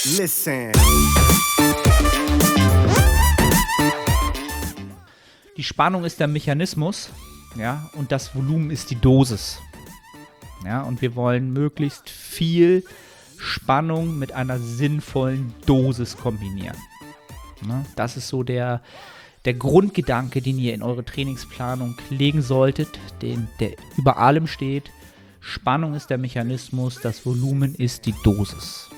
Listen. Die Spannung ist der Mechanismus, ja, und das Volumen ist die Dosis. Ja, und wir wollen möglichst viel Spannung mit einer sinnvollen Dosis kombinieren. Ja, das ist so der Grundgedanke, den ihr in eure Trainingsplanung legen solltet, der über allem steht. Spannung ist der Mechanismus, das Volumen ist die Dosis.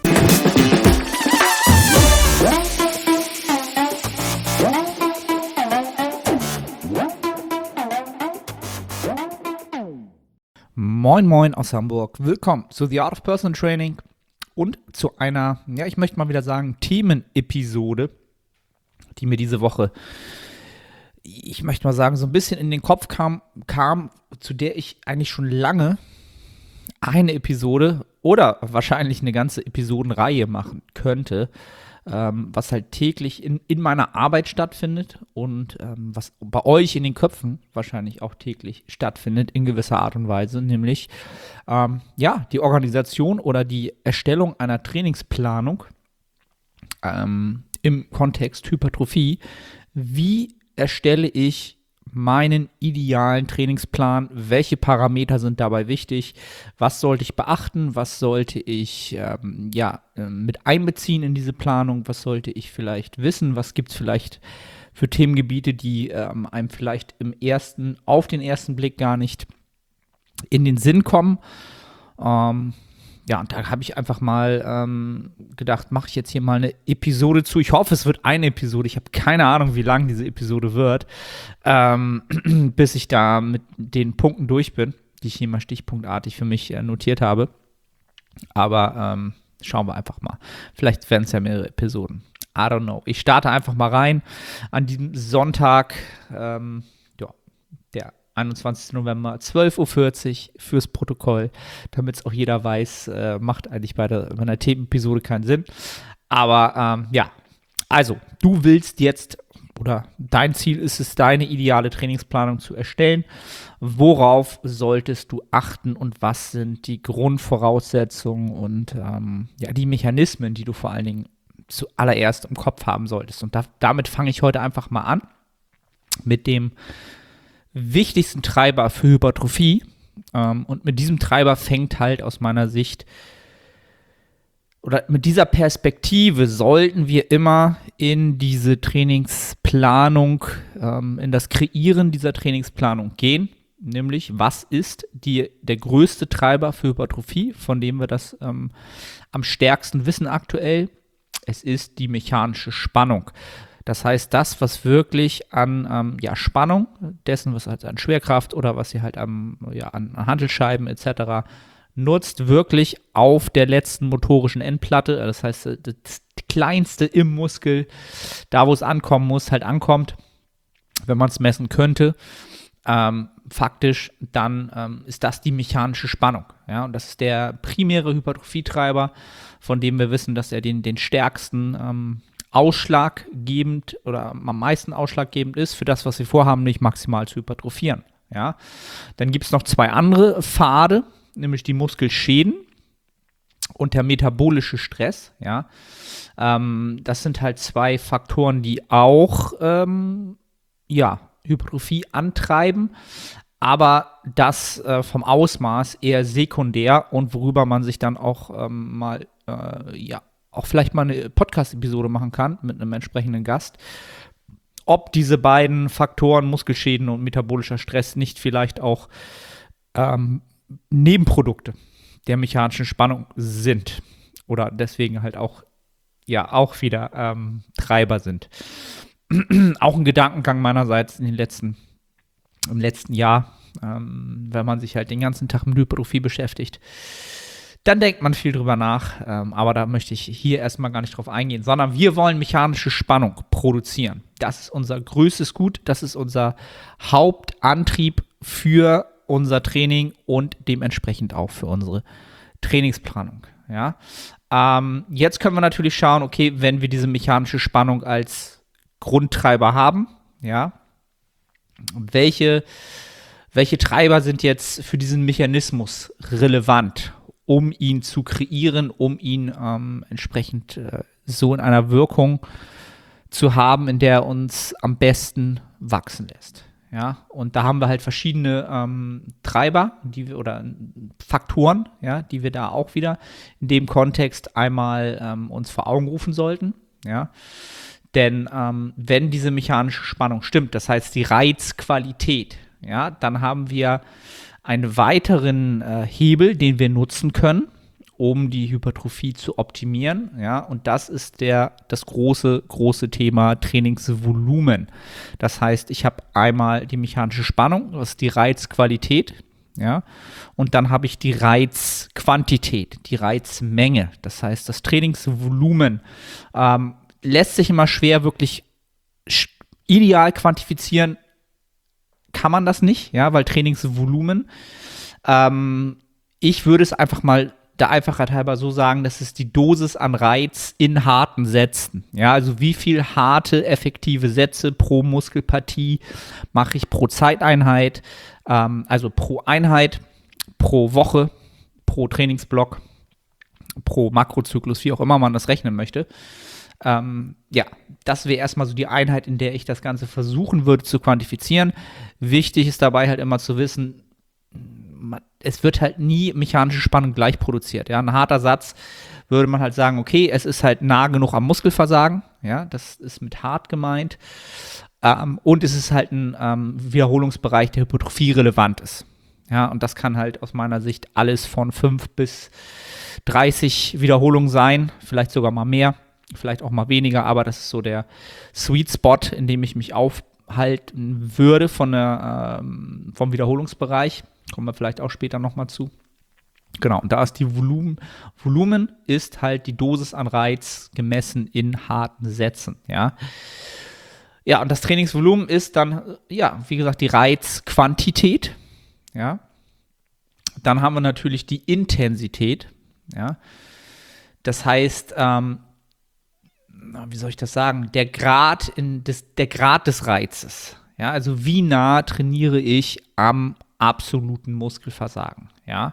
Moin Moin aus Hamburg, willkommen zu The Art of Personal Training und zu einer, ja, ich möchte mal wieder sagen, Themenepisode, die mir diese Woche, ich möchte mal sagen, so ein bisschen in den Kopf kam, zu der ich eigentlich schon lange eine Episode oder wahrscheinlich eine ganze Episodenreihe machen könnte, was halt täglich in meiner Arbeit stattfindet und was bei euch in den Köpfen wahrscheinlich auch täglich stattfindet in gewisser Art und Weise, nämlich die Organisation oder die Erstellung einer Trainingsplanung im Kontext Hypertrophie. Wie erstelle ich meinen idealen Trainingsplan? Welche Parameter sind dabei wichtig? Was sollte ich beachten? Was sollte ich mit einbeziehen in diese Planung? Was sollte ich vielleicht wissen? Was gibt es vielleicht für Themengebiete, die einem vielleicht auf den ersten Blick gar nicht in den Sinn kommen? Und da habe ich einfach mal gedacht, mache ich jetzt hier mal eine Episode zu. Ich hoffe, es wird eine Episode. Ich habe keine Ahnung, wie lang diese Episode wird, bis ich da mit den Punkten durch bin, die ich hier mal stichpunktartig für mich notiert habe. Aber schauen wir einfach mal. Vielleicht werden es ja mehrere Episoden. I don't know. Ich starte einfach mal rein an diesem Sonntag, der 21. November, 12.40 Uhr fürs Protokoll, damit es auch jeder weiß, macht eigentlich bei einer Themenepisode keinen Sinn. Aber also du willst jetzt, oder dein Ziel ist es, deine ideale Trainingsplanung zu erstellen. Worauf solltest du achten und was sind die Grundvoraussetzungen und die Mechanismen, die du vor allen Dingen zuallererst im Kopf haben solltest? Und damit fange ich heute einfach mal an mit dem wichtigsten Treiber für Hypertrophie, und mit diesem Treiber fängt halt aus meiner Sicht, oder mit dieser Perspektive sollten wir immer in diese Trainingsplanung, in das Kreieren dieser Trainingsplanung gehen, nämlich was ist der größte Treiber für Hypertrophie, von dem wir das am stärksten wissen aktuell. Es ist die mechanische Spannung. Das heißt, das, was wirklich an Spannung, dessen, was halt an Schwerkraft oder was ihr halt an Hantelscheiben etc. nutzt, wirklich auf der letzten motorischen Endplatte, das heißt, das Kleinste im Muskel, da wo es ankommen muss, halt ankommt, wenn man es messen könnte, faktisch, dann ist das die mechanische Spannung. Ja? Und das ist der primäre Hypertrophietreiber, von dem wir wissen, dass er den stärksten ausschlaggebend oder am meisten ausschlaggebend ist für das, was wir vorhaben, nicht maximal zu hypertrophieren. Ja? Dann gibt es noch zwei andere Pfade, nämlich die Muskelschäden und der metabolische Stress. Ja? Das sind halt zwei Faktoren, die auch Hypertrophie antreiben, aber das vom Ausmaß eher sekundär und worüber man sich dann auch auch vielleicht mal eine Podcast-Episode machen kann mit einem entsprechenden Gast, ob diese beiden Faktoren, Muskelschäden und metabolischer Stress, nicht vielleicht auch Nebenprodukte der mechanischen Spannung sind oder deswegen halt auch wieder Treiber sind. Auch ein Gedankengang meinerseits im letzten Jahr, wenn man sich halt den ganzen Tag mit Hypertrophie beschäftigt, dann denkt man viel drüber nach, aber da möchte ich hier erstmal gar nicht drauf eingehen, sondern wir wollen mechanische Spannung produzieren. Das ist unser größtes Gut, das ist unser Hauptantrieb für unser Training und dementsprechend auch für unsere Trainingsplanung. Ja? Jetzt können wir natürlich schauen, okay, wenn wir diese mechanische Spannung als Grundtreiber haben, ja, welche Treiber sind jetzt für diesen Mechanismus relevant? um ihn zu kreieren, um ihn entsprechend so in einer Wirkung zu haben, in der er uns am besten wachsen lässt. Ja, und da haben wir halt verschiedene Treiber, oder Faktoren, ja, die wir da auch wieder in dem Kontext einmal uns vor Augen rufen sollten. Ja, denn wenn diese mechanische Spannung stimmt, das heißt die Reizqualität, ja, dann haben wir einen weiteren Hebel, den wir nutzen können, um die Hypertrophie zu optimieren, ja, und das ist das große Thema Trainingsvolumen. Das heißt, ich habe einmal die mechanische Spannung, das ist die Reizqualität, ja, und dann habe ich die Reizquantität, die Reizmenge. Das heißt, das Trainingsvolumen lässt sich immer schwer wirklich ideal quantifizieren, kann man das nicht, ja, weil Trainingsvolumen, ich würde es einfach mal der Einfachheit halber so sagen, das ist die Dosis an Reiz in harten Sätzen. Ja, also wie viel harte, effektive Sätze pro Muskelpartie mache ich pro Zeiteinheit, also pro Einheit, pro Woche, pro Trainingsblock, pro Makrozyklus, wie auch immer man das rechnen möchte. Ja, das wäre erstmal so die Einheit, in der ich das Ganze versuchen würde zu quantifizieren. Wichtig ist dabei halt immer zu wissen, es wird halt nie mechanische Spannung gleich produziert. Ja? Ein harter Satz würde man halt sagen, okay, es ist halt nah genug am Muskelversagen. Ja? Das ist mit hart gemeint. Und es ist halt ein Wiederholungsbereich, der Hypertrophie relevant ist. Ja? Und das kann halt aus meiner Sicht alles von 5 bis 30 Wiederholungen sein, vielleicht sogar mal mehr, vielleicht auch mal weniger, aber das ist so der Sweet Spot, in dem ich mich aufhalten würde vom Wiederholungsbereich. Kommen wir vielleicht auch später nochmal zu. Genau, und da ist die Volumen ist halt die Dosis an Reiz gemessen in harten Sätzen, ja. Ja, und das Trainingsvolumen ist dann, ja, wie gesagt, die Reizquantität, ja. Dann haben wir natürlich die Intensität, ja. Das heißt, wie soll ich das sagen, der Grad des Reizes, ja, also wie nah trainiere ich am absoluten Muskelversagen, ja.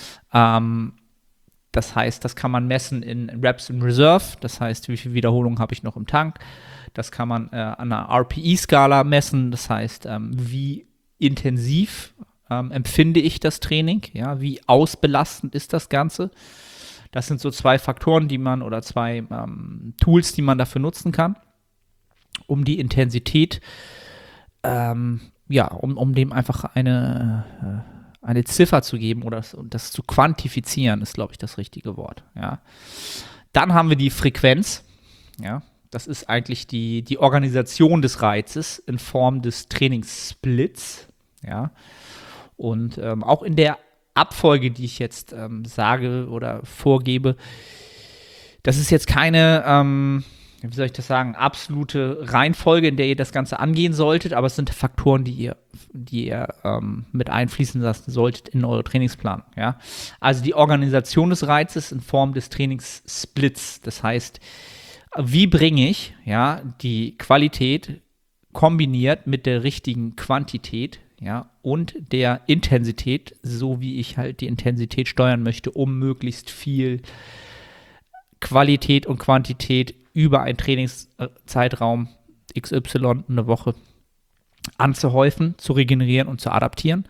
Das heißt, das kann man messen in Reps in Reserve, das heißt, wie viele Wiederholungen habe ich noch im Tank. Das kann man an einer RPE-Skala messen, das heißt, wie intensiv empfinde ich das Training, ja, wie ausbelastend ist das Ganze. Das sind so zwei Faktoren, oder zwei Tools, die man dafür nutzen kann, um die Intensität um dem einfach eine Ziffer zu geben oder das zu quantifizieren, ist, glaube ich, das richtige Wort. Ja. Dann haben wir die Frequenz. Ja. Das ist eigentlich die Organisation des Reizes in Form des Trainingssplits. Ja. Und auch in der Abfolge, die ich jetzt sage oder vorgebe, das ist jetzt keine wie soll ich das sagen, absolute Reihenfolge, in der ihr das Ganze angehen solltet, aber es sind Faktoren, die ihr mit einfließen lassen solltet in eure Trainingsplanung. Ja? Also die Organisation des Reizes in Form des Trainingssplits. Das heißt, wie bringe ich die Qualität kombiniert mit der richtigen Quantität, ja, und der Intensität, so wie ich halt die Intensität steuern möchte, um möglichst viel Qualität und Quantität über einen Trainingszeitraum XY, eine Woche, anzuhäufen, zu regenerieren und zu adaptieren.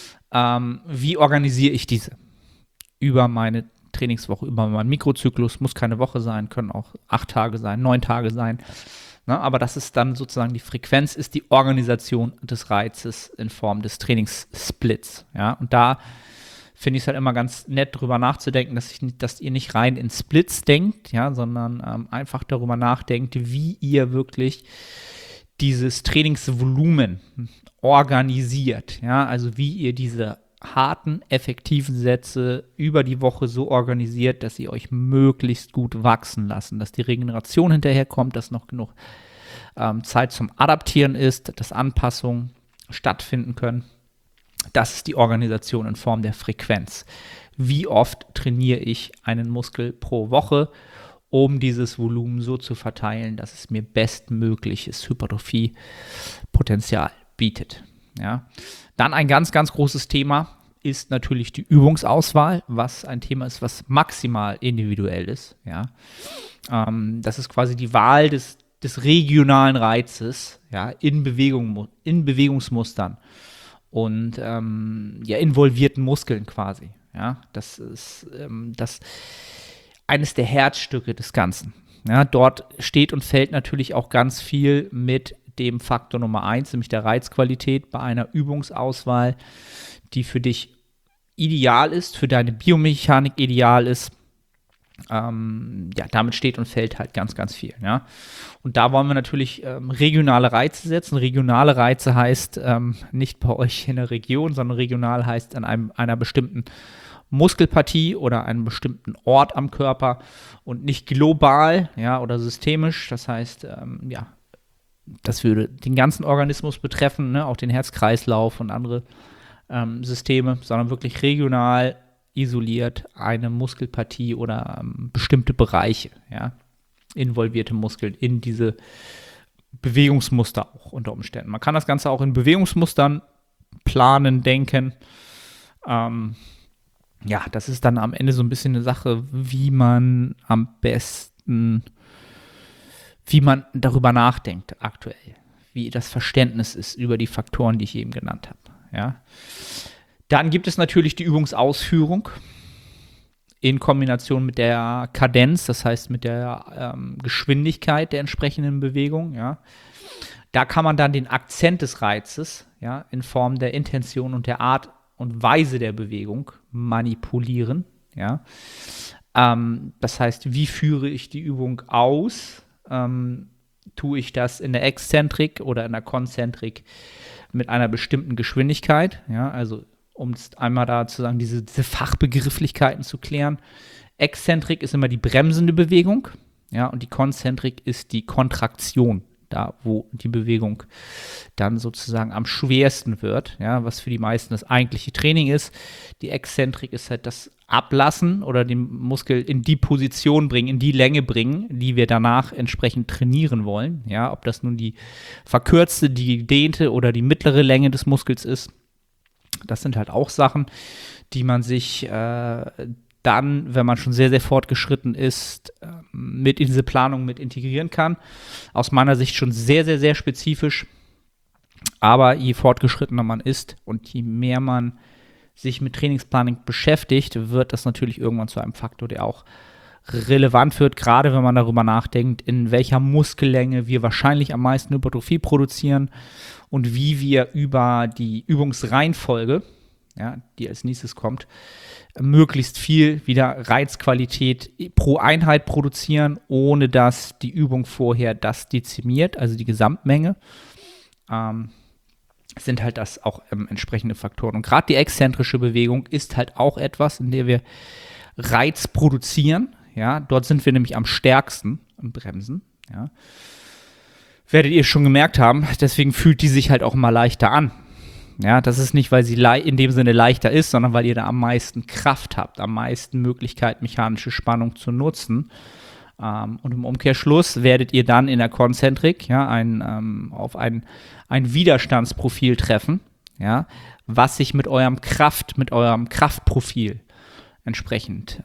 Wie organisiere ich diese? Über meine Trainingswoche, über meinen Mikrozyklus, muss keine Woche sein, können auch 8 Tage sein, 9 Tage sein. Na, aber das ist dann sozusagen die Frequenz, ist die Organisation des Reizes in Form des Trainingssplits. Ja? Und da finde ich es halt immer ganz nett, drüber nachzudenken, dass ihr nicht rein in Splits denkt, ja, sondern einfach darüber nachdenkt, wie ihr wirklich dieses Trainingsvolumen organisiert, ja, also wie ihr diese harten, effektiven Sätze über die Woche so organisiert, dass sie euch möglichst gut wachsen lassen, dass die Regeneration hinterherkommt, dass noch genug Zeit zum Adaptieren ist, dass Anpassungen stattfinden können. Das ist die Organisation in Form der Frequenz. Wie oft trainiere ich einen Muskel pro Woche, um dieses Volumen so zu verteilen, dass es mir bestmögliches Hypertrophie-Potenzial bietet. Ja. Dann ein ganz, ganz großes Thema ist natürlich die Übungsauswahl, was ein Thema ist, was maximal individuell ist. Ja. Das ist quasi die Wahl des regionalen Reizes, ja, in Bewegungsmustern und involvierten Muskeln quasi. Ja. Das ist eines der Herzstücke des Ganzen. Ja, dort steht und fällt natürlich auch ganz viel mit dem Faktor Nummer 1, nämlich der Reizqualität bei einer Übungsauswahl, die für dich ideal ist, für deine Biomechanik ideal ist. Damit steht und fällt halt ganz, ganz viel. Ja? Und da wollen wir natürlich regionale Reize setzen. Regionale Reize heißt nicht bei euch in der Region, sondern regional heißt an einer bestimmten Muskelpartie oder einem bestimmten Ort am Körper und nicht global, ja, oder systemisch. Das heißt, das würde den ganzen Organismus betreffen, ne, auch den Herz-Kreislauf und andere Systeme, sondern wirklich regional isoliert eine Muskelpartie oder bestimmte Bereiche, ja, involvierte Muskeln in diese Bewegungsmuster auch unter Umständen. Man kann das Ganze auch in Bewegungsmustern planen, denken. Das ist dann am Ende so ein bisschen eine Sache, wie man darüber nachdenkt aktuell, wie das Verständnis ist über die Faktoren, die ich eben genannt habe. Ja. Dann gibt es natürlich die Übungsausführung in Kombination mit der Kadenz, das heißt mit der Geschwindigkeit der entsprechenden Bewegung. Ja. Da kann man dann den Akzent des Reizes, ja, in Form der Intention und der Art und Weise der Bewegung manipulieren. Ja. Das heißt, wie führe ich die Übung aus? Tue ich das in der Exzentrik oder in der Konzentrik mit einer bestimmten Geschwindigkeit? Ja, also um es einmal da zu sagen, diese Fachbegrifflichkeiten zu klären. Exzentrik ist immer die bremsende Bewegung, ja, und die Konzentrik ist die Kontraktion, da wo die Bewegung dann sozusagen am schwersten wird, ja, was für die meisten das eigentliche Training ist. Die Exzentrik ist halt das Ablassen oder den Muskel in die Position bringen, in die Länge bringen, die wir danach entsprechend trainieren wollen. Ja, ob das nun die verkürzte, die gedehnte oder die mittlere Länge des Muskels ist. Das sind halt auch Sachen, die man sich dann, wenn man schon sehr, sehr fortgeschritten ist, mit in diese Planung mit integrieren kann. Aus meiner Sicht schon sehr, sehr, sehr spezifisch. Aber je fortgeschrittener man ist und je mehr man sich mit Trainingsplanung beschäftigt, wird das natürlich irgendwann zu einem Faktor, der auch relevant wird, gerade wenn man darüber nachdenkt, in welcher Muskellänge wir wahrscheinlich am meisten Hypertrophie produzieren und wie wir über die Übungsreihenfolge, ja, die als nächstes kommt, möglichst viel wieder Reizqualität pro Einheit produzieren, ohne dass die Übung vorher das dezimiert, also die Gesamtmenge. Sind halt das auch entsprechende Faktoren. Und gerade die exzentrische Bewegung ist halt auch etwas, in der wir Reiz produzieren. Ja, dort sind wir nämlich am stärksten im Bremsen. Ja. Werdet ihr schon gemerkt haben, deswegen fühlt die sich halt auch immer leichter an. Ja, das ist nicht, weil sie in dem Sinne leichter ist, sondern weil ihr da am meisten Kraft habt, am meisten Möglichkeit, mechanische Spannung zu nutzen. Und im Umkehrschluss werdet ihr dann in der Konzentrik auf ein Widerstandsprofil treffen, ja, was sich mit eurem Kraftprofil entsprechend,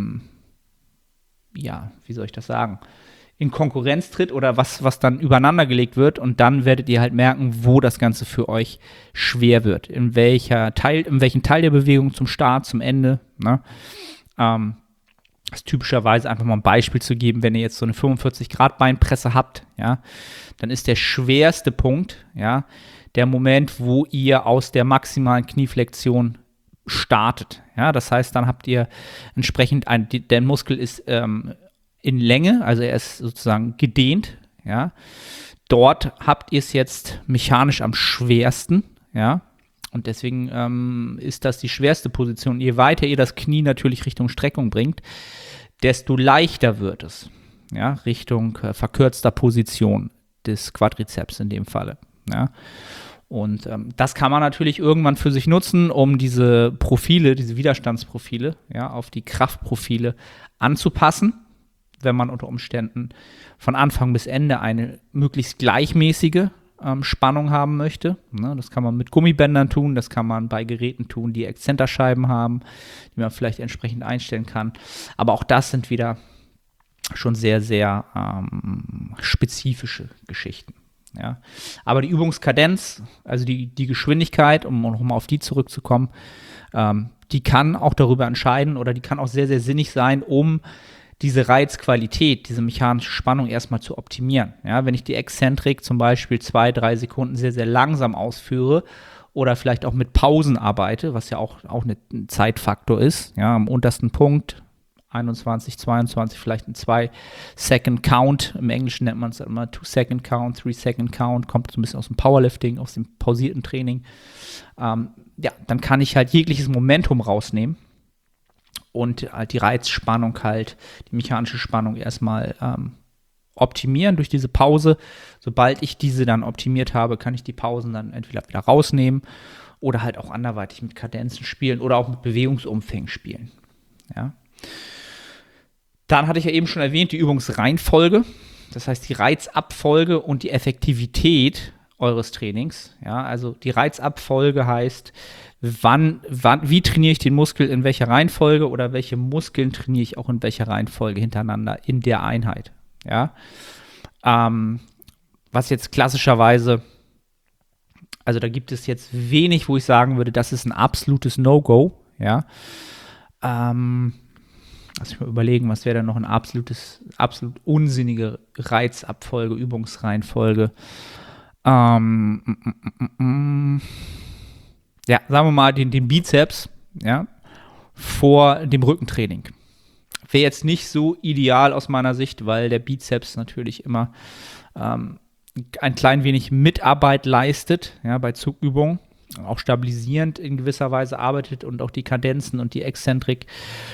wie soll ich das sagen, in Konkurrenz tritt oder was dann übereinander gelegt wird, und dann werdet ihr halt merken, wo das Ganze für euch schwer wird, in welchen Teil der Bewegung zum Start, zum Ende, ne? Das ist typischerweise, einfach mal ein Beispiel zu geben, wenn ihr jetzt so eine 45-Grad-Beinpresse habt, ja, dann ist der schwerste Punkt, ja, der Moment, wo ihr aus der maximalen Knieflexion startet. Ja, das heißt, dann habt ihr entsprechend der Muskel ist in Länge, also er ist sozusagen gedehnt, ja. Dort habt ihr es jetzt mechanisch am schwersten, ja. Und deswegen ist das die schwerste Position. Je weiter ihr das Knie natürlich Richtung Streckung bringt, desto leichter wird es, ja, Richtung verkürzter Position des Quadrizeps in dem Falle. Ja. Und das kann man natürlich irgendwann für sich nutzen, um diese Profile, diese Widerstandsprofile, ja, auf die Kraftprofile anzupassen, wenn man unter Umständen von Anfang bis Ende eine möglichst gleichmäßige Spannung haben möchte. Ne, das kann man mit Gummibändern tun, das kann man bei Geräten tun, die Exzenterscheiben haben, die man vielleicht entsprechend einstellen kann. Aber auch das sind wieder schon sehr, sehr spezifische Geschichten. Ja. Aber die Übungskadenz, also die Geschwindigkeit, um nochmal auf die zurückzukommen, die kann auch darüber entscheiden oder die kann auch sehr, sehr sinnig sein, um diese Reizqualität, diese mechanische Spannung erstmal zu optimieren. Ja, wenn ich die Exzentrik zum Beispiel 2-3 Sekunden sehr, sehr langsam ausführe oder vielleicht auch mit Pausen arbeite, was ja auch ein Zeitfaktor ist, ja, am untersten Punkt, 21, 22, vielleicht ein 2-Second-Count. Im Englischen nennt man es immer 2-Second-Count, 3-Second-Count, kommt so ein bisschen aus dem Powerlifting, aus dem pausierten Training. Dann kann ich halt jegliches Momentum rausnehmen und halt die Reizspannung halt, die mechanische Spannung erstmal optimieren durch diese Pause. Sobald ich diese dann optimiert habe, kann ich die Pausen dann entweder wieder rausnehmen oder halt auch anderweitig mit Kadenzen spielen oder auch mit Bewegungsumfängen spielen. Ja. Dann hatte ich ja eben schon erwähnt, die Übungsreihenfolge. Das heißt, die Reizabfolge und die Effektivität eures Trainings. Ja, also die Reizabfolge heißt, wie trainiere ich den Muskel in welcher Reihenfolge oder welche Muskeln trainiere ich auch in welcher Reihenfolge hintereinander in der Einheit. Ja, was jetzt klassischerweise, also da gibt es jetzt wenig, wo ich sagen würde, das ist ein absolutes No-Go. Ja, lass mich mal überlegen, was wäre da noch ein absolut unsinnige Reizabfolge, Übungsreihenfolge. Ja, sagen wir mal den Bizeps, ja, vor dem Rückentraining. Wäre jetzt nicht so ideal aus meiner Sicht, weil der Bizeps natürlich immer ein klein wenig Mitarbeit leistet, ja, bei Zugübungen, auch stabilisierend in gewisser Weise arbeitet und auch die Kadenzen und die Exzentrik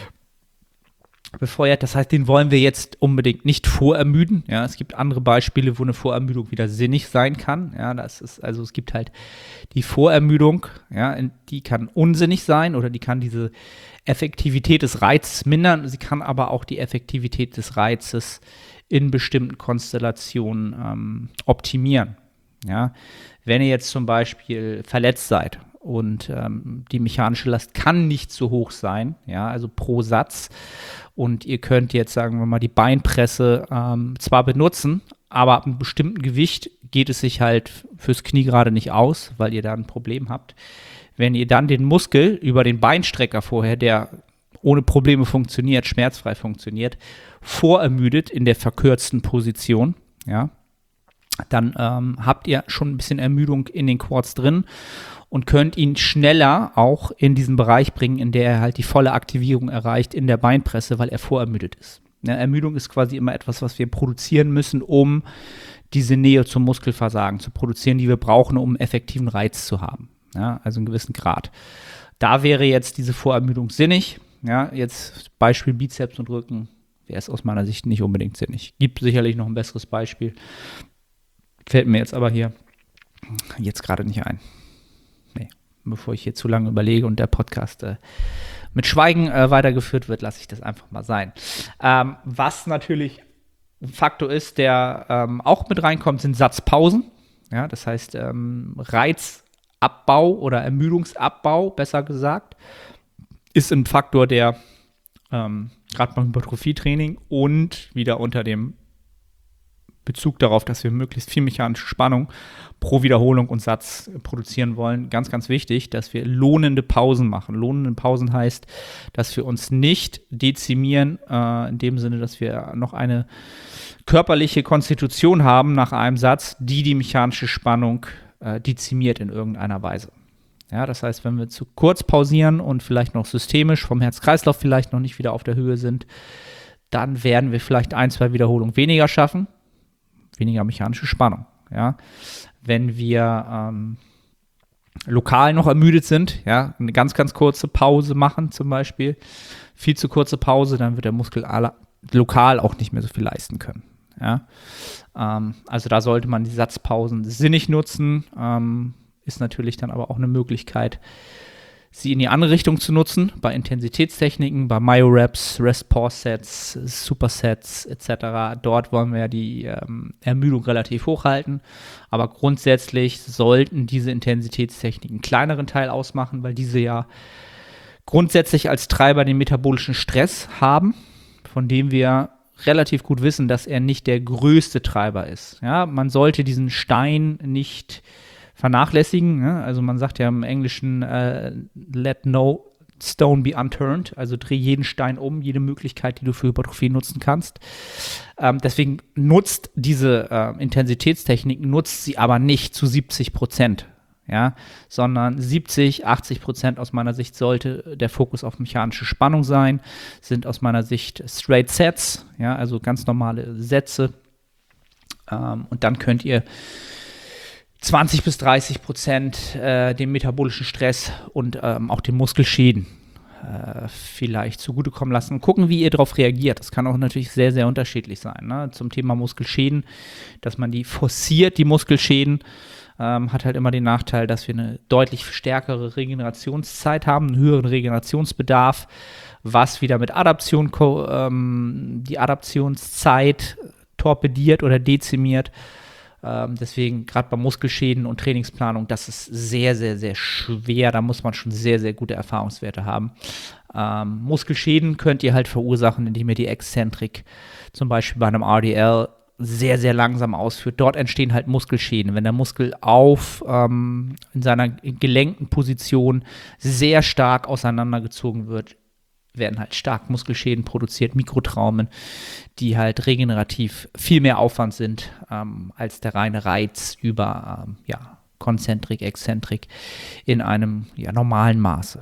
befeuert. Das heißt, den wollen wir jetzt unbedingt nicht vorermüden. Ja, es gibt andere Beispiele, wo eine Vorermüdung wieder sinnig sein kann. Ja, es gibt halt die Vorermüdung, ja, die kann unsinnig sein oder die kann diese Effektivität des Reizes mindern. Sie kann aber auch die Effektivität des Reizes in bestimmten Konstellationen optimieren. Ja, wenn ihr jetzt zum Beispiel verletzt seid und die mechanische Last kann nicht so hoch sein, ja, also pro Satz, und ihr könnt jetzt, sagen wir mal, die Beinpresse zwar benutzen, aber ab einem bestimmten Gewicht geht es sich halt fürs Knie gerade nicht aus, weil ihr da ein Problem habt. Wenn ihr dann den Muskel über den Beinstrecker vorher, der ohne Probleme funktioniert, schmerzfrei funktioniert, vorermüdet in der verkürzten Position, ja, dann habt ihr schon ein bisschen Ermüdung in den Quads drin und könnt ihn schneller auch in diesen Bereich bringen, in der er halt die volle Aktivierung erreicht in der Beinpresse, weil er vorermüdet ist. Ja, Ermüdung ist quasi immer etwas, was wir produzieren müssen, um diese Nähe zum Muskelversagen zu produzieren, die wir brauchen, um einen effektiven Reiz zu haben. Ja, also einen gewissen Grad. Da wäre jetzt diese Vorermüdung sinnig. Ja, jetzt Beispiel Bizeps und Rücken wäre es aus meiner Sicht nicht unbedingt sinnig. Gibt sicherlich noch ein besseres Beispiel. Fällt mir jetzt aber hier jetzt gerade nicht ein. Nee, bevor ich hier zu lange überlege und der Podcast mit Schweigen weitergeführt wird, lasse ich das einfach mal sein. Was natürlich ein Faktor ist, der auch mit reinkommt, sind Satzpausen. Ja, das heißt Reizabbau oder Ermüdungsabbau, besser gesagt, ist ein Faktor, der gerade beim Hypertrophietraining und wieder unter dem Bezug darauf, dass wir möglichst viel mechanische Spannung pro Wiederholung und Satz produzieren wollen. Ganz, ganz wichtig, dass wir lohnende Pausen machen. Lohnende Pausen heißt, dass wir uns nicht dezimieren, in dem Sinne, dass wir noch eine körperliche Konstitution haben nach einem Satz, die mechanische Spannung dezimiert in irgendeiner Weise. Ja, das heißt, wenn wir zu kurz pausieren und vielleicht noch systemisch vom Herz-Kreislauf vielleicht noch nicht wieder auf der Höhe sind, dann werden wir vielleicht 1-2 Wiederholungen weniger schaffen. Weniger mechanische Spannung. Ja. Wenn wir lokal noch ermüdet sind, ja, eine ganz, ganz kurze Pause machen zum Beispiel, viel zu kurze Pause, dann wird der Muskel lokal auch nicht mehr so viel leisten können. Ja. Also da sollte man die Satzpausen sinnig nutzen, ist natürlich dann aber auch eine Möglichkeit, sie in die andere Richtung zu nutzen, bei Intensitätstechniken, bei Myo-Reps, Rest-Pause-Sets, Supersets etc. Dort wollen wir die Ermüdung relativ hoch halten, aber grundsätzlich sollten diese Intensitätstechniken einen kleineren Teil ausmachen, weil diese ja grundsätzlich als Treiber den metabolischen Stress haben, von dem wir relativ gut wissen, dass er nicht der größte Treiber ist. Ja, man sollte diesen Stein nicht vernachlässigen. Ne? Also man sagt ja im Englischen, let no stone be unturned, also dreh jeden Stein um, jede Möglichkeit, die du für Hypertrophie nutzen kannst. Deswegen nutzt diese Intensitätstechnik, nutzt sie aber nicht zu 70%. Ja, sondern 70-80% aus meiner Sicht sollte der Fokus auf mechanische Spannung sein, sind aus meiner Sicht Straight Sets, ja, also ganz normale Sätze. Und dann könnt ihr 20-30% den metabolischen Stress und auch den Muskelschäden vielleicht zugutekommen lassen. Gucken, wie ihr darauf reagiert. Das kann auch natürlich sehr, sehr unterschiedlich sein. Ne? Zum Thema Muskelschäden, dass man die forciert, die Muskelschäden, hat halt immer den Nachteil, dass wir eine deutlich stärkere Regenerationszeit haben, einen höheren Regenerationsbedarf, was wieder mit Adaption die Adaptionszeit torpediert oder dezimiert. Deswegen gerade bei Muskelschäden und Trainingsplanung, das ist sehr, sehr, sehr schwer. Da muss man schon sehr, sehr gute Erfahrungswerte haben. Muskelschäden könnt ihr halt verursachen, indem ihr die Exzentrik zum Beispiel bei einem RDL sehr, sehr langsam ausführt. Dort entstehen halt Muskelschäden. Wenn der Muskel in seiner gelenkten Position sehr stark auseinandergezogen wird, werden halt stark Muskelschäden produziert, Mikrotraumen, die halt regenerativ viel mehr Aufwand sind als der reine Reiz über Konzentrik, Exzentrik in einem normalen Maße.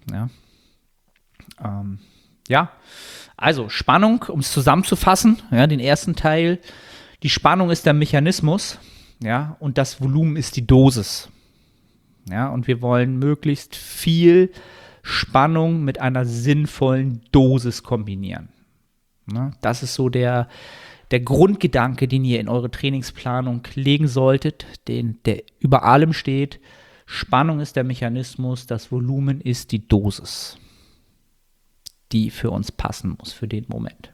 Also Spannung, um es zusammenzufassen, den ersten Teil. Die Spannung ist der Mechanismus, und das Volumen ist die Dosis. Und wir wollen möglichst viel Spannung mit einer sinnvollen Dosis kombinieren. Das ist so der Grundgedanke, den ihr in eure Trainingsplanung legen solltet, der über allem steht. Spannung ist der Mechanismus, das Volumen ist die Dosis, die für uns passen muss, für den Moment.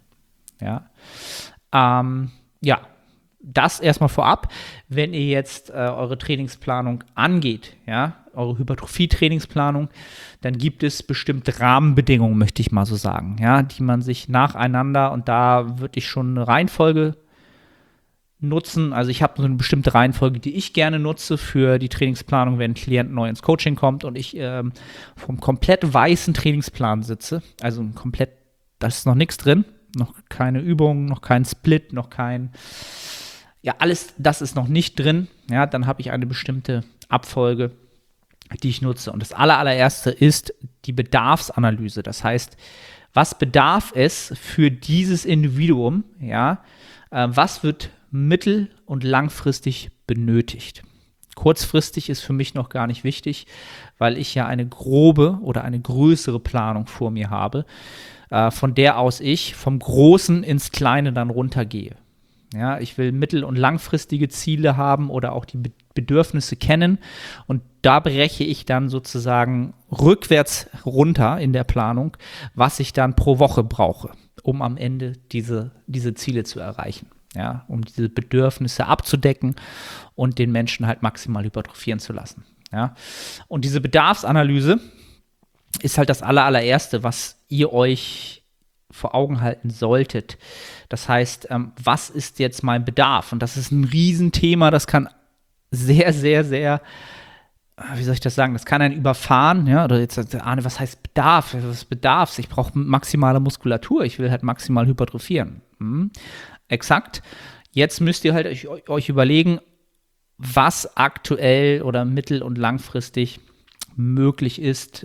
Das erstmal vorab. Wenn ihr jetzt eure Trainingsplanung angeht, eure Hypertrophie-Trainingsplanung, dann gibt es bestimmte Rahmenbedingungen, möchte ich mal so sagen, die man sich nacheinander, und da würde ich schon eine Reihenfolge nutzen. Also ich habe so eine bestimmte Reihenfolge, die ich gerne nutze für die Trainingsplanung, wenn ein Klient neu ins Coaching kommt und ich vom komplett weißen Trainingsplan sitze, also da ist noch nichts drin, noch keine Übungen, noch kein Split, noch kein alles das ist noch nicht drin, dann habe ich eine bestimmte Abfolge, die ich nutze. Und das allererste ist die Bedarfsanalyse. Das heißt, was bedarf es für dieses Individuum, was wird mittel- und langfristig benötigt? Kurzfristig ist für mich noch gar nicht wichtig, weil ich ja eine grobe oder eine größere Planung vor mir habe, von der aus ich vom Großen ins Kleine dann runtergehe. Ich will mittel- und langfristige Ziele haben oder auch die Bedürfnisse kennen, und da breche ich dann sozusagen rückwärts runter in der Planung, was ich dann pro Woche brauche, um am Ende diese Ziele zu erreichen, um diese Bedürfnisse abzudecken und den Menschen halt maximal hypertrophieren zu lassen. Und diese Bedarfsanalyse ist halt das allererste, was ihr euch vor Augen halten solltet. Das heißt, was ist jetzt mein Bedarf? Und das ist ein Riesenthema, das kann sehr, sehr, sehr, wie soll ich das sagen, das kann einen überfahren, oder jetzt, Arne, was heißt Bedarf? Was ist Bedarf? Ich brauche maximale Muskulatur, ich will halt maximal hypertrophieren. Exakt. Jetzt müsst ihr halt euch überlegen, was aktuell oder mittel- und langfristig möglich ist,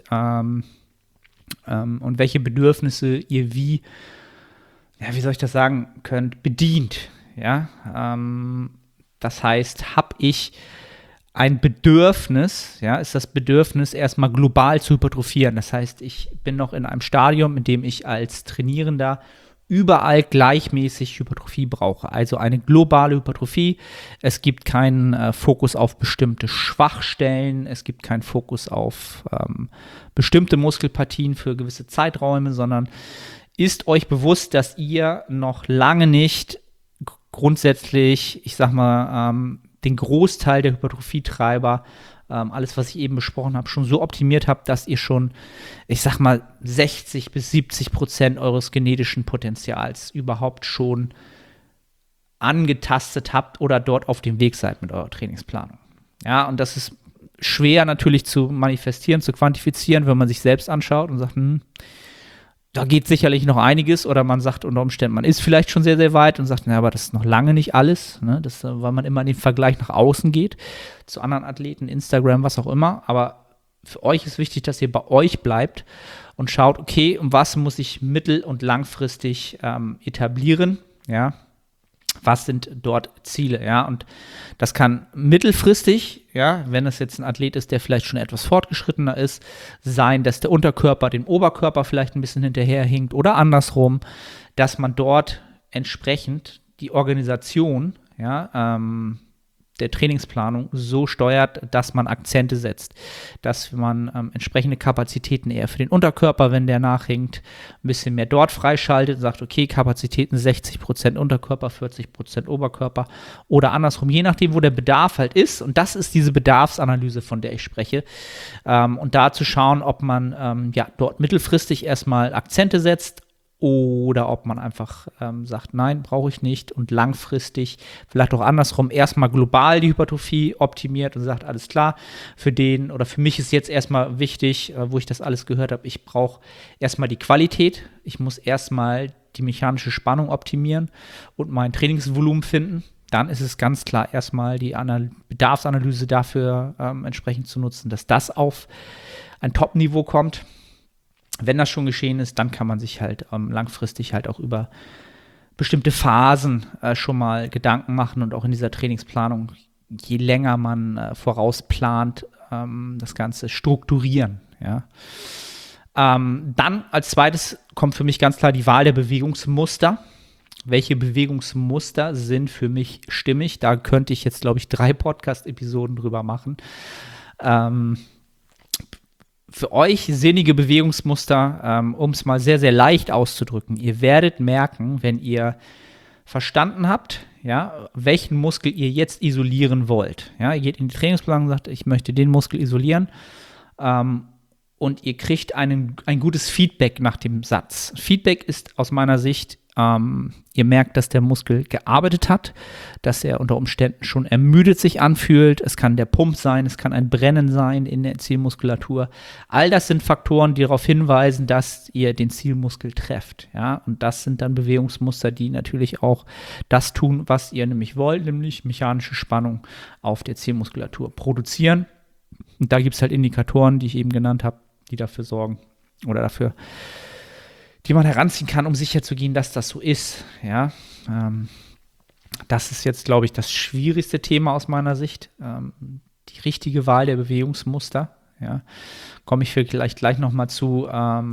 und welche Bedürfnisse ihr wie soll ich das sagen, könnt, bedient. Das heißt, habe ich ein Bedürfnis, ist das Bedürfnis erstmal global zu hypertrophieren. Das heißt, ich bin noch in einem Stadium, in dem ich als Trainierender überall gleichmäßig Hypertrophie brauche. Also eine globale Hypertrophie. Es gibt keinen Fokus auf bestimmte Schwachstellen. Es gibt keinen Fokus auf bestimmte Muskelpartien für gewisse Zeiträume, sondern ist euch bewusst, dass ihr noch lange nicht grundsätzlich, ich sag mal, den Großteil der Hypertrophietreiber, alles, was ich eben besprochen habe, schon so optimiert habt, dass ihr schon, ich sag mal, 60-70% eures genetischen Potenzials überhaupt schon angetastet habt oder dort auf dem Weg seid mit eurer Trainingsplanung. Ja, und das ist schwer natürlich zu manifestieren, zu quantifizieren, wenn man sich selbst anschaut und sagt, da geht sicherlich noch einiges, oder man sagt unter Umständen, man ist vielleicht schon sehr, sehr weit und sagt, aber das ist noch lange nicht alles, ne? Weil man immer in den Vergleich nach außen geht, zu anderen Athleten, Instagram, was auch immer. Aber für euch ist wichtig, dass ihr bei euch bleibt und schaut, okay, was muss ich mittel- und langfristig etablieren, ja? Was sind dort Ziele, ja? Und das kann mittelfristig, ja, wenn es jetzt ein Athlet ist, der vielleicht schon etwas fortgeschrittener ist, sein, dass der Unterkörper dem Oberkörper vielleicht ein bisschen hinterherhinkt oder andersrum, dass man dort entsprechend die Organisation, ja, der Trainingsplanung so steuert, dass man Akzente setzt, dass man entsprechende Kapazitäten eher für den Unterkörper, wenn der nachhinkt, ein bisschen mehr dort freischaltet und sagt, okay, Kapazitäten 60% Unterkörper, 40% Oberkörper oder andersrum, je nachdem, wo der Bedarf halt ist. Und das ist diese Bedarfsanalyse, von der ich spreche. Und da zu schauen, ob man dort mittelfristig erstmal Akzente setzt, oder ob man einfach sagt, nein, brauche ich nicht, und langfristig, vielleicht auch andersrum, erstmal global die Hypertrophie optimiert und sagt, alles klar, für den oder für mich ist jetzt erstmal wichtig, wo ich das alles gehört habe, ich brauche erstmal die Qualität, ich muss erstmal die mechanische Spannung optimieren und mein Trainingsvolumen finden. Dann ist es ganz klar erstmal die Bedarfsanalyse dafür entsprechend zu nutzen, dass das auf ein Top-Niveau kommt. Wenn das schon geschehen ist, dann kann man sich halt langfristig halt auch über bestimmte Phasen schon mal Gedanken machen und auch in dieser Trainingsplanung, je länger man vorausplant, das Ganze strukturieren. Ja. Dann als zweites kommt für mich ganz klar die Wahl der Bewegungsmuster. Welche Bewegungsmuster sind für mich stimmig? Da könnte ich jetzt, glaube ich, 3 Podcast-Episoden drüber machen. Für euch sinnige Bewegungsmuster, um es mal sehr, sehr leicht auszudrücken. Ihr werdet merken, wenn ihr verstanden habt, ja, welchen Muskel ihr jetzt isolieren wollt. Ja, ihr geht in die Trainingsplanung und sagt, ich möchte den Muskel isolieren. Und ihr kriegt ein gutes Feedback nach dem Satz. Feedback ist aus meiner Sicht, ihr merkt, dass der Muskel gearbeitet hat, dass er unter Umständen schon ermüdet sich anfühlt. Es kann der Pump sein, es kann ein Brennen sein in der Zielmuskulatur. All das sind Faktoren, die darauf hinweisen, dass ihr den Zielmuskel trefft. Ja? Und das sind dann Bewegungsmuster, die natürlich auch das tun, was ihr nämlich wollt, nämlich mechanische Spannung auf der Zielmuskulatur produzieren. Und da gibt es halt Indikatoren, die ich eben genannt habe, die dafür sorgen oder dafür, die man heranziehen kann, um sicherzugehen, dass das so ist. Ja, das ist jetzt, glaube ich, das schwierigste Thema aus meiner Sicht. Die richtige Wahl der Bewegungsmuster. Ja, komme ich vielleicht gleich nochmal zu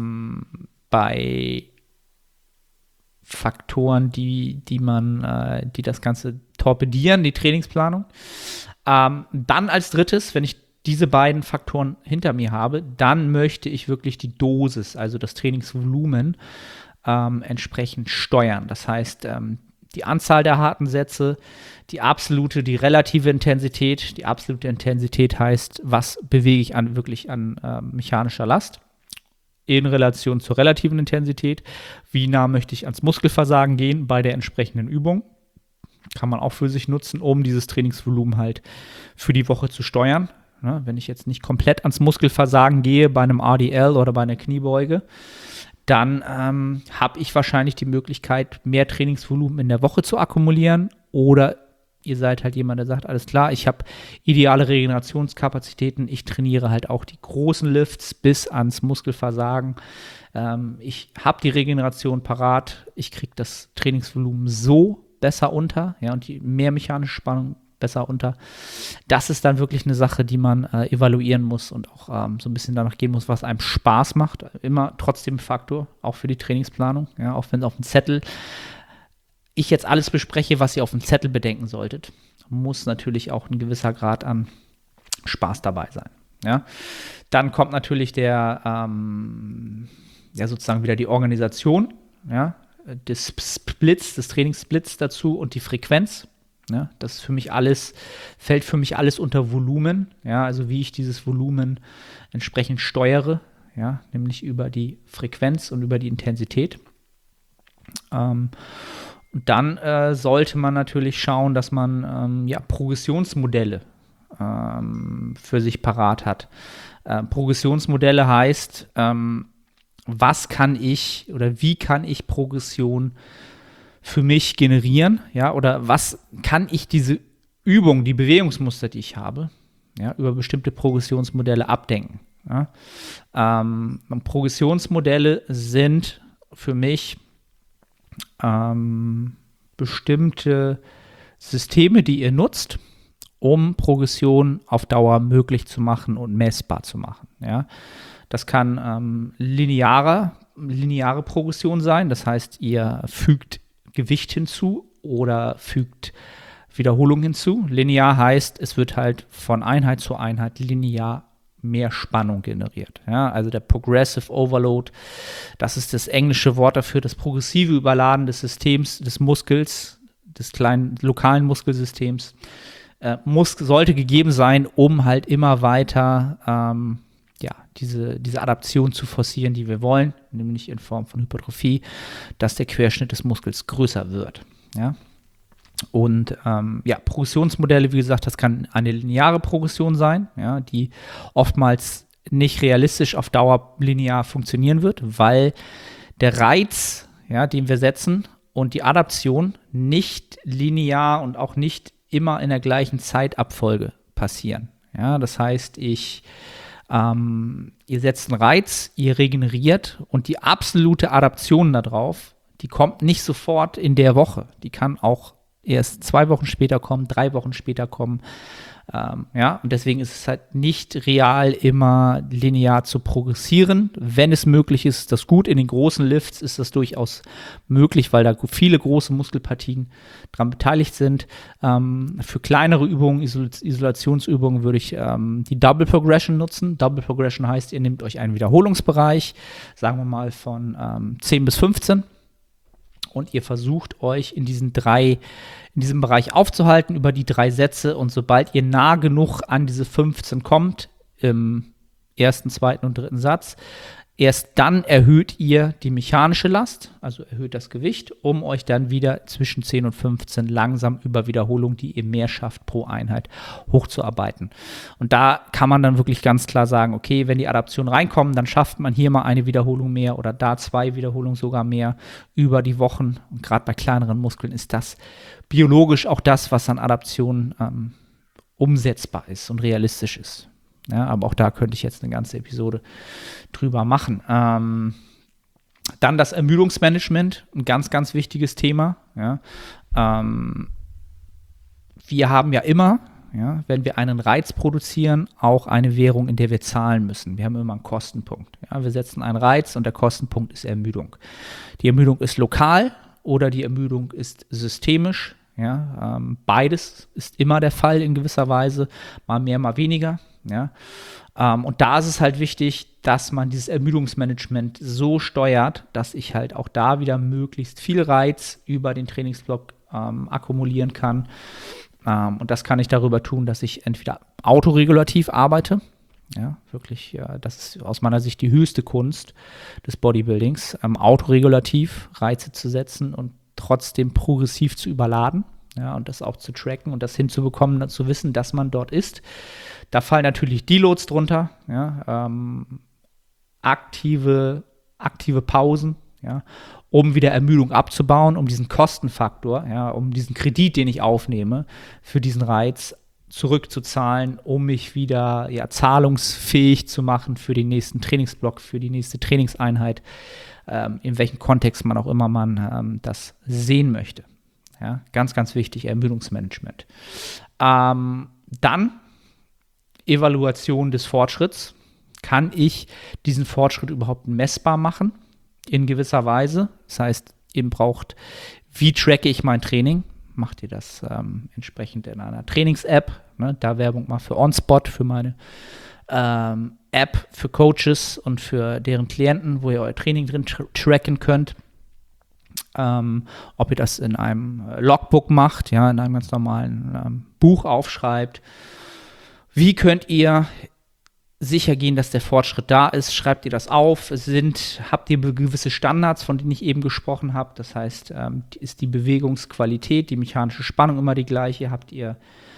bei Faktoren, die das Ganze torpedieren, die Trainingsplanung. Dann als drittes, wenn ich diese beiden Faktoren hinter mir habe, dann möchte ich wirklich die Dosis, also das Trainingsvolumen, entsprechend steuern. Das heißt, die Anzahl der harten Sätze, die relative Intensität. Die absolute Intensität heißt, was bewege ich wirklich an mechanischer Last in Relation zur relativen Intensität. Wie nah möchte ich ans Muskelversagen gehen bei der entsprechenden Übung? Kann man auch für sich nutzen, um dieses Trainingsvolumen halt für die Woche zu steuern. Ja, wenn ich jetzt nicht komplett ans Muskelversagen gehe bei einem RDL oder bei einer Kniebeuge, dann habe ich wahrscheinlich die Möglichkeit, mehr Trainingsvolumen in der Woche zu akkumulieren. Oder ihr seid halt jemand, der sagt, alles klar, ich habe ideale Regenerationskapazitäten, ich trainiere halt auch die großen Lifts bis ans Muskelversagen. Ich habe die Regeneration parat, ich kriege das Trainingsvolumen so besser unter, ja, und je mehr mechanische Spannung besser unter. Das ist dann wirklich eine Sache, die man evaluieren muss und auch so ein bisschen danach gehen muss, was einem Spaß macht. Immer trotzdem ein Faktor, auch für die Trainingsplanung. Ja, auch wenn auf dem Zettel ich jetzt alles bespreche, was ihr auf dem Zettel bedenken solltet, muss natürlich auch ein gewisser Grad an Spaß dabei sein. Ja? Dann kommt natürlich sozusagen wieder die Organisation, ja, des Trainingssplits dazu und die Frequenz. Ja? Das ist fällt für mich alles unter Volumen, ja, also wie ich dieses Volumen entsprechend steuere, ja, nämlich über die Frequenz und über die Intensität. Und dann sollte man natürlich schauen, dass man Progressionsmodelle für sich parat hat. Progressionsmodelle heißt, wie kann ich Progression für mich generieren, ja, oder was kann ich diese Übung, die Bewegungsmuster, die ich habe, ja, über bestimmte Progressionsmodelle abdenken. Ja. Progressionsmodelle sind für mich bestimmte Systeme, die ihr nutzt, um Progression auf Dauer möglich zu machen und messbar zu machen. Ja? Das kann lineare Progression sein, das heißt, ihr fügt Gewicht hinzu oder fügt Wiederholung hinzu. Linear heißt, es wird halt von Einheit zu Einheit linear mehr Spannung generiert. Ja, also der Progressive Overload, das ist das englische Wort dafür, das progressive Überladen des Systems, des Muskels, des kleinen lokalen Muskelsystems, sollte gegeben sein, um halt immer weiter diese Adaption zu forcieren, die wir wollen, nämlich in Form von Hypertrophie, dass der Querschnitt des Muskels größer wird. Ja. Und Progressionsmodelle, wie gesagt, das kann eine lineare Progression sein, ja, die oftmals nicht realistisch auf Dauer linear funktionieren wird, weil der Reiz, ja, den wir setzen und die Adaption nicht linear und auch nicht immer in der gleichen Zeitabfolge passieren. Ja, das heißt, ihr setzt einen Reiz, ihr regeneriert und die absolute Adaption darauf, die kommt nicht sofort in der Woche, die kann auch erst 2 Wochen später kommen, 3 Wochen später kommen. Und deswegen ist es halt nicht real, immer linear zu progressieren. Wenn es möglich ist, ist das gut. In den großen Lifts ist das durchaus möglich, weil da viele große Muskelpartien dran beteiligt sind. Für kleinere Übungen, Isolationsübungen, würde ich die Double Progression nutzen. Double Progression heißt, ihr nehmt euch einen Wiederholungsbereich, sagen wir mal von 10 bis 15. Und ihr versucht euch in diesem Bereich aufzuhalten über die 3 Sätze. Und sobald ihr nah genug an diese 15 kommt, im ersten, zweiten und dritten Satz, erst dann erhöht ihr die mechanische Last, also erhöht das Gewicht, um euch dann wieder zwischen 10 und 15 langsam über Wiederholung, die ihr mehr schafft pro Einheit, hochzuarbeiten. Und da kann man dann wirklich ganz klar sagen, okay, wenn die Adaptionen reinkommen, dann schafft man hier mal eine Wiederholung mehr oder da 2 Wiederholungen sogar mehr über die Wochen. Und gerade bei kleineren Muskeln ist das biologisch auch das, was an Adaptionen umsetzbar ist und realistisch ist. Ja, aber auch da könnte ich jetzt eine ganze Episode drüber machen. Dann das Ermüdungsmanagement, ein ganz, ganz wichtiges Thema. Ja. Wir haben ja immer, ja, wenn wir einen Reiz produzieren, auch eine Währung, in der wir zahlen müssen. Wir haben immer einen Kostenpunkt. Ja. Wir setzen einen Reiz und der Kostenpunkt ist Ermüdung. Die Ermüdung ist lokal oder die Ermüdung ist systemisch. Ja. Beides ist immer der Fall in gewisser Weise, mal mehr, mal weniger. Ja, und da ist es halt wichtig, dass man dieses Ermüdungsmanagement so steuert, dass ich halt auch da wieder möglichst viel Reiz über den Trainingsblock akkumulieren kann. Und das kann ich darüber tun, dass ich entweder autoregulativ arbeite. Ja, wirklich, das ist aus meiner Sicht die höchste Kunst des Bodybuildings, autoregulativ Reize zu setzen und trotzdem progressiv zu überladen. Ja, und das auch zu tracken und das hinzubekommen, zu wissen, dass man dort ist. Da fallen natürlich Deloads drunter, ja, aktive Pausen, ja, um wieder Ermüdung abzubauen, um diesen Kostenfaktor, ja, um diesen Kredit, den ich aufnehme, für diesen Reiz zurückzuzahlen, um mich wieder zahlungsfähig zu machen für den nächsten Trainingsblock, für die nächste Trainingseinheit, in welchem Kontext man auch immer das sehen möchte. Ja, ganz, ganz wichtig, Ermüdungsmanagement. Dann Evaluation des Fortschritts. Kann ich diesen Fortschritt überhaupt messbar machen? In gewisser Weise. Das heißt, ihr braucht, wie tracke ich mein Training? Macht ihr das entsprechend in einer Trainings-App? Ne? Da Werbung mal für OnSpot, für meine App für Coaches und für deren Klienten, wo ihr euer Training drin tracken könnt. Ob ihr das in einem Logbook macht, ja, in einem ganz normalen Buch aufschreibt. Wie könnt ihr sicher gehen, dass der Fortschritt da ist? Schreibt ihr das auf? Habt ihr gewisse Standards, von denen ich eben gesprochen habe? Das heißt, ist die Bewegungsqualität, die mechanische Spannung immer die gleiche? Habt ihr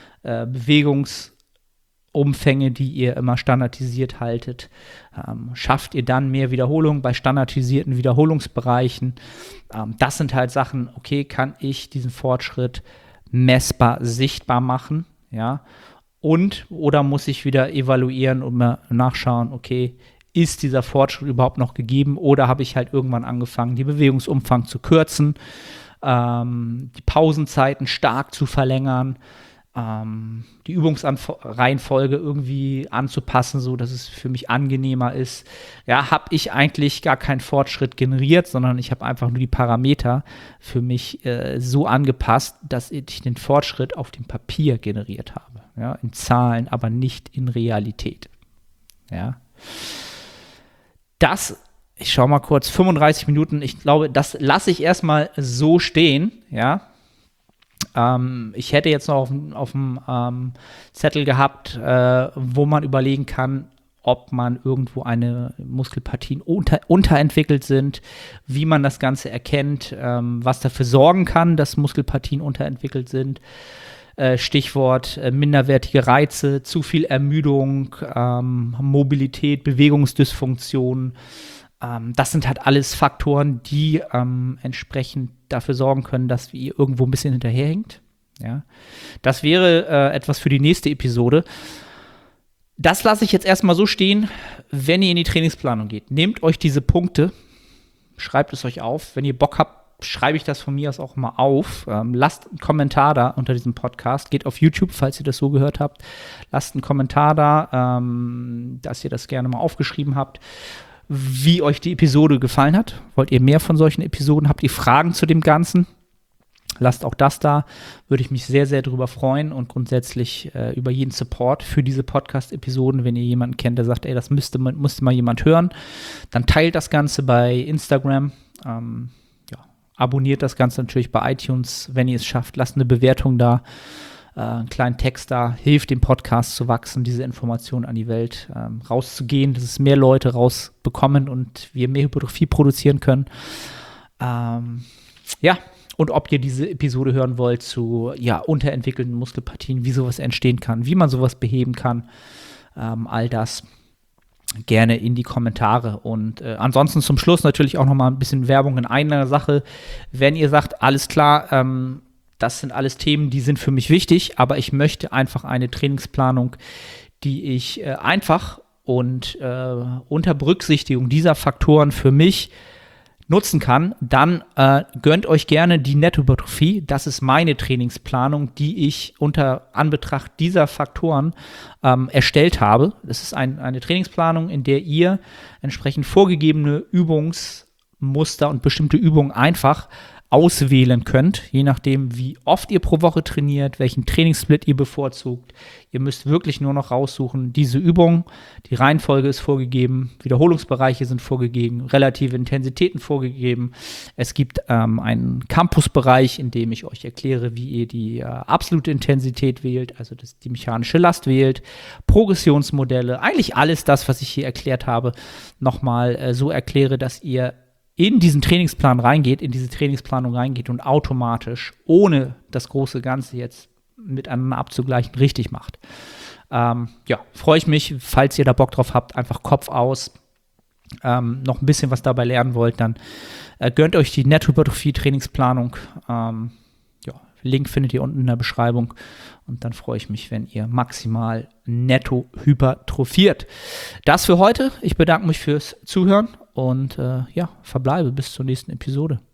Bewegungsumfänge, die ihr immer standardisiert haltet? Schafft ihr dann mehr Wiederholungen bei standardisierten Wiederholungsbereichen? Das sind halt Sachen, okay, kann ich diesen Fortschritt messbar, sichtbar machen? Ja. Oder muss ich wieder evaluieren und mal nachschauen, okay, ist dieser Fortschritt überhaupt noch gegeben oder habe ich halt irgendwann angefangen, die Bewegungsumfang zu kürzen, die Pausenzeiten stark zu verlängern, die Übungsreihenfolge irgendwie anzupassen, so dass es für mich angenehmer ist. Ja, habe ich eigentlich gar keinen Fortschritt generiert, sondern ich habe einfach nur die Parameter für mich so angepasst, dass ich den Fortschritt auf dem Papier generiert habe. Ja, in Zahlen, aber nicht in Realität. Ja. Ich schaue mal kurz, 35 Minuten, ich glaube, das lasse ich erstmal so stehen, ja. Ich hätte jetzt noch auf dem Zettel gehabt, wo man überlegen kann, ob man irgendwo eine Muskelpartien unterentwickelt sind, wie man das Ganze erkennt, was dafür sorgen kann, dass Muskelpartien unterentwickelt sind. Stichwort minderwertige Reize, zu viel Ermüdung, Mobilität, Bewegungsdysfunktion. Das sind halt alles Faktoren, die entsprechend dafür sorgen können, dass ihr irgendwo ein bisschen hinterherhinkt. Ja? Das wäre etwas für die nächste Episode. Das lasse ich jetzt erstmal so stehen, wenn ihr in die Trainingsplanung geht. Nehmt euch diese Punkte, schreibt es euch auf. Wenn ihr Bock habt, schreibe ich das von mir aus auch mal auf. Lasst einen Kommentar da unter diesem Podcast. Geht auf YouTube, falls ihr das so gehört habt. Lasst einen Kommentar da, dass ihr das gerne mal aufgeschrieben habt, wie euch die Episode gefallen hat. Wollt ihr mehr von solchen Episoden? Habt ihr Fragen zu dem Ganzen? Lasst auch das da. Würde ich mich sehr, sehr drüber freuen und grundsätzlich über jeden Support für diese Podcast-Episoden. Wenn ihr jemanden kennt, der sagt, ey, das musste mal jemand hören, dann teilt das Ganze bei Instagram. Abonniert das Ganze natürlich bei iTunes, wenn ihr es schafft. Lasst eine Bewertung da, einen kleinen Text da. Hilft dem Podcast zu wachsen, diese Informationen an die Welt rauszugehen, dass es mehr Leute rausbekommen und wir mehr Hypertrophie produzieren können. Und ob ihr diese Episode hören wollt zu unterentwickelten Muskelpartien, wie sowas entstehen kann, wie man sowas beheben kann, all das gerne in die Kommentare. Und ansonsten zum Schluss natürlich auch noch mal ein bisschen Werbung in einer Sache. Wenn ihr sagt, alles klar, das sind alles Themen, die sind für mich wichtig, aber ich möchte einfach eine Trainingsplanung, die ich einfach und unter Berücksichtigung dieser Faktoren für mich nutzen kann, dann gönnt euch gerne die Nettohypertrophie. Das ist meine Trainingsplanung, die ich unter Anbetracht dieser Faktoren erstellt habe. Das ist eine Trainingsplanung, in der ihr entsprechend vorgegebene Übungsmuster und bestimmte Übungen einfach auswählen könnt, je nachdem, wie oft ihr pro Woche trainiert, welchen Trainingssplit ihr bevorzugt. Ihr müsst wirklich nur noch raussuchen, diese Übung, die Reihenfolge ist vorgegeben, Wiederholungsbereiche sind vorgegeben, relative Intensitäten vorgegeben. Es gibt einen Campusbereich, in dem ich euch erkläre, wie ihr die absolute Intensität wählt, also die mechanische Last wählt, Progressionsmodelle, eigentlich alles das, was ich hier erklärt habe, nochmal so erkläre, dass ihr in diesen Trainingsplan reingeht, in diese Trainingsplanung reingeht und automatisch, ohne das große Ganze jetzt miteinander abzugleichen, richtig macht. Freue ich mich, falls ihr da Bock drauf habt, einfach Kopf aus, noch ein bisschen was dabei lernen wollt, dann gönnt euch die Nettohypertrophie-Trainingsplanung. Link findet ihr unten in der Beschreibung und dann freue ich mich, wenn ihr maximal netto hypertrophiert. Das für heute. Ich bedanke mich fürs Zuhören und verbleibe bis zur nächsten Episode.